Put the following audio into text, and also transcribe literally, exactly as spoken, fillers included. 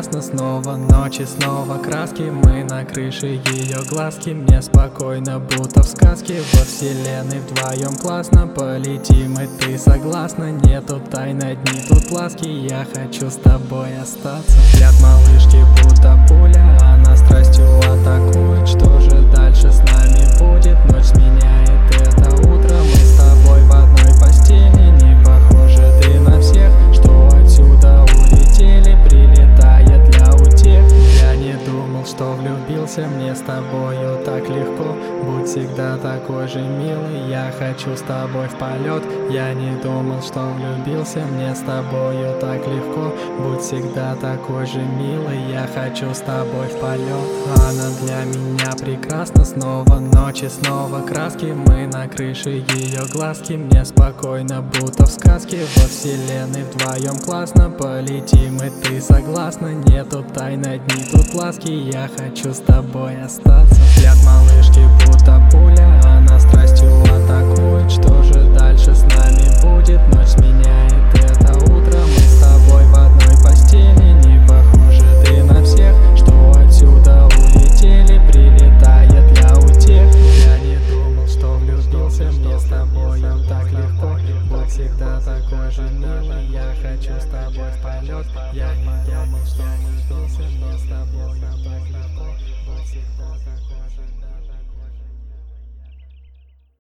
прекрасна. Снова ночи, снова краски, мы на крыше ее глазки. Мне спокойно, будто в сказке, во вселенной вдвоем классно. Полетим, и ты согласна? Нету тайн, одни тут ласки, я хочу с тобой остаться. Взгляд малышки будто пуля, она страстью атакует. Что же дальше с нами будет? Ночь сменяет это утро, мы с тобой в одной постели. Не похожи ты на всех, что отсюда улетели, прилетая для утех. Я не думал, что влюбился, мне с тобою так легко. Будь всегда такой же милый, я хочу с тобой в полет. Я не думал, что влюбился, мне с тобою так легко. Будь всегда такой же милый, я хочу с тобой в полет. Она для меня прекрасна, снова ночи, снова краски, мы на крыше ее глазки. Мне спокойно, будто в сказке, во вселенной вдвоем классно. Полетим, и ты согласна? Нету тайн, одни тут ласки, я хочу с тобой остаться. Взгляд малышки будто пуля, она страстью атакует. Что же дальше с нами будет? Ночь сменяет это утро, мы с тобой в одной постели. Не похожи ты на всех, что отсюда улетели, прилетая для утех. Я не думал, что влюбился, мне с тобою так легко. Будь всегда такой же милый, я хочу с тобой в полет. Я не думал, что влюбился, мне с тобою так легко. Будь всегда такой